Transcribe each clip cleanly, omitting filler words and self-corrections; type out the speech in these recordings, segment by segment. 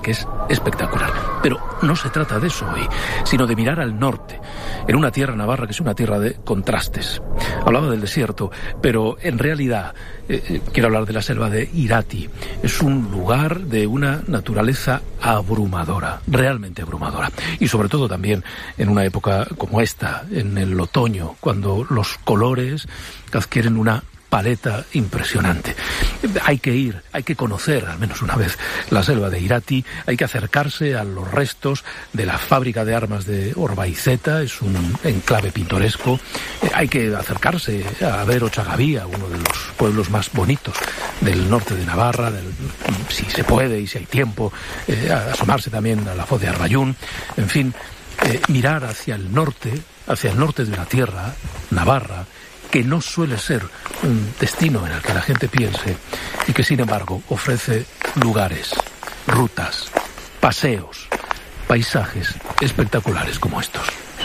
que es espectacular. Pero no se trata de eso hoy, sino de mirar al norte, en una tierra navarra que es una tierra de contrastes. Hablaba del desierto, pero en realidad quiero hablar de la selva de Irati. Es un lugar de una naturaleza abrumadora, realmente abrumadora. Y sobre todo también en una época como esta, en el otoño, cuando los colores adquieren una paleta impresionante. Hay que ir, hay que conocer al menos una vez la selva de Irati, hay que acercarse a los restos de la fábrica de armas de Orbaizeta, es un enclave pintoresco. Hay que acercarse a ver Ochagavía, uno de los pueblos más bonitos del norte de Navarra, si se puede y si hay tiempo, asomarse también a la foz de Arbayún, en fin, mirar hacia el norte de una tierra, Navarra, que no suele ser un destino en el que la gente piense y que sin embargo ofrece lugares, rutas, paseos, paisajes espectaculares como estos.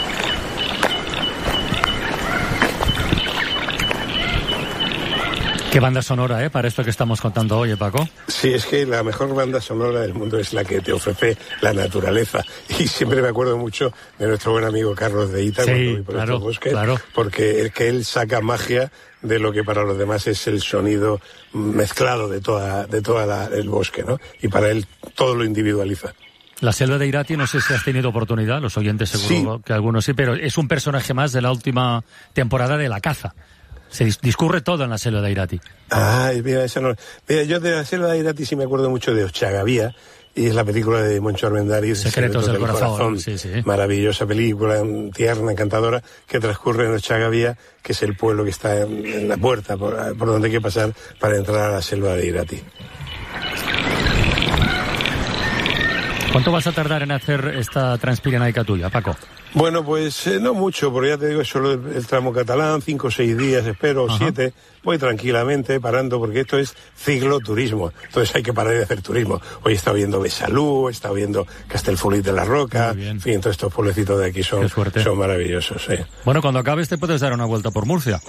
Qué banda sonora, para esto que estamos contando hoy, Paco. Sí, es que la mejor banda sonora del mundo es la que te ofrece la naturaleza. Y siempre me acuerdo mucho de nuestro buen amigo Carlos de Ita, cuando voy por estos bosques, porque es que él saca magia de lo que para los demás es el sonido mezclado de toda el bosque, ¿no? Y para él todo lo individualiza. La selva de Irati, no sé si has tenido oportunidad, los oyentes seguro que algunos sí, pero es un personaje más de la última temporada de La Caza. Se discurre todo en la selva de Irati. Mira, yo de la selva de Irati sí me acuerdo mucho de Ochagavía, y es la película de Moncho Armendáriz, Secretos del Corazón. Sí. Maravillosa película, tierna, encantadora, que transcurre en Ochagavía, que es el pueblo que está en la puerta por donde hay que pasar para entrar a la selva de Irati. ¿Cuánto vas a tardar en hacer esta transpirenaica tuya, Paco? Bueno, pues no mucho, porque ya te digo, es solo el tramo catalán, 5 o 6 días, espero, 7, voy tranquilamente parando, porque esto es cicloturismo, entonces hay que parar y hacer turismo. Hoy he estado viendo Besalú, he estado viendo Castellfollit de la Roca, en fin, todos estos pueblecitos de aquí son maravillosos, sí. Bueno, cuando acabes te puedes dar una vuelta por Murcia.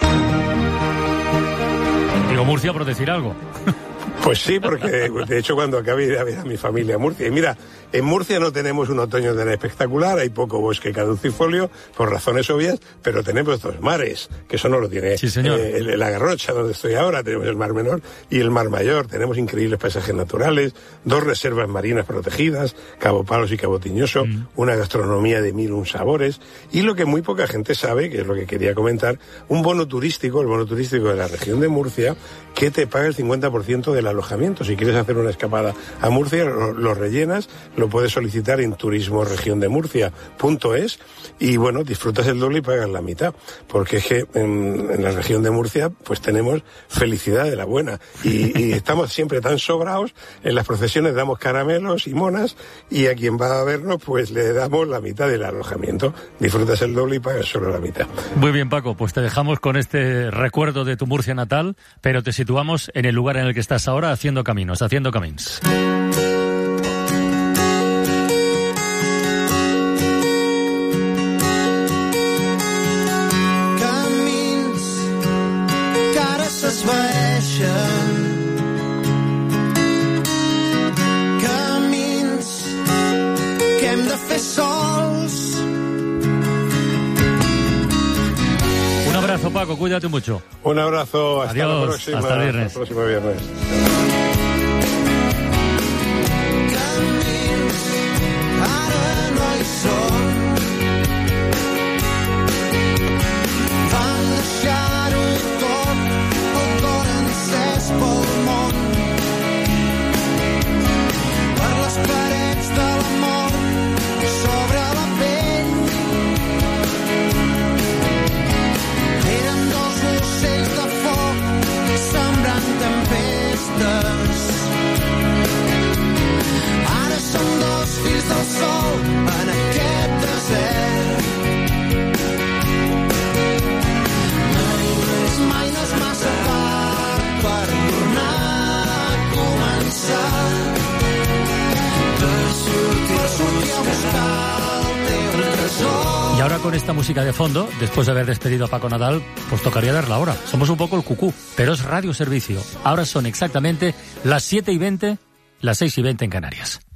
Digo Murcia por decir algo. Pues sí, porque de hecho cuando acabe iré a ver a mi familia a Murcia. Y mira, en Murcia no tenemos un otoño tan espectacular, hay poco bosque caducifolio, por razones obvias, pero tenemos 2 mares, que eso no lo tiene. Sí, señor. La Garrocha, donde estoy ahora, tenemos el Mar Menor y el Mar Mayor, tenemos increíbles paisajes naturales, 2 reservas marinas protegidas, Cabo Palos y Cabo Tiñoso, una gastronomía de 1001 sabores, y lo que muy poca gente sabe, que es lo que quería comentar, un bono turístico, el bono turístico de la región de Murcia, que te paga el 50% del alojamiento. Si quieres hacer una escapada a Murcia, lo rellenas, lo puedes solicitar en turismoregiondemurcia.es y bueno, disfrutas el doble y pagas la mitad, porque es que en la región de Murcia pues tenemos felicidad de la buena y estamos siempre tan sobrados, en las procesiones damos caramelos y monas y a quien va a vernos pues le damos la mitad del alojamiento, disfrutas el doble y pagas solo la mitad. Muy bien, Paco, pues te dejamos con este recuerdo de tu Murcia natal, pero te situamos en el lugar en el que estás ahora haciendo caminos. Camins que hem de fer sols. Un abrazo, Paco, cuídate mucho. Un abrazo, hasta Adiós, la próxima. hasta el viernes. Hasta el próximo viernes. Y ahora con esta música de fondo, después de haber despedido a Paco Nadal, pues tocaría dar la hora. Somos un poco el cucú, pero es Radio Servicio. Ahora son exactamente las 7:20, las 6:20 en Canarias.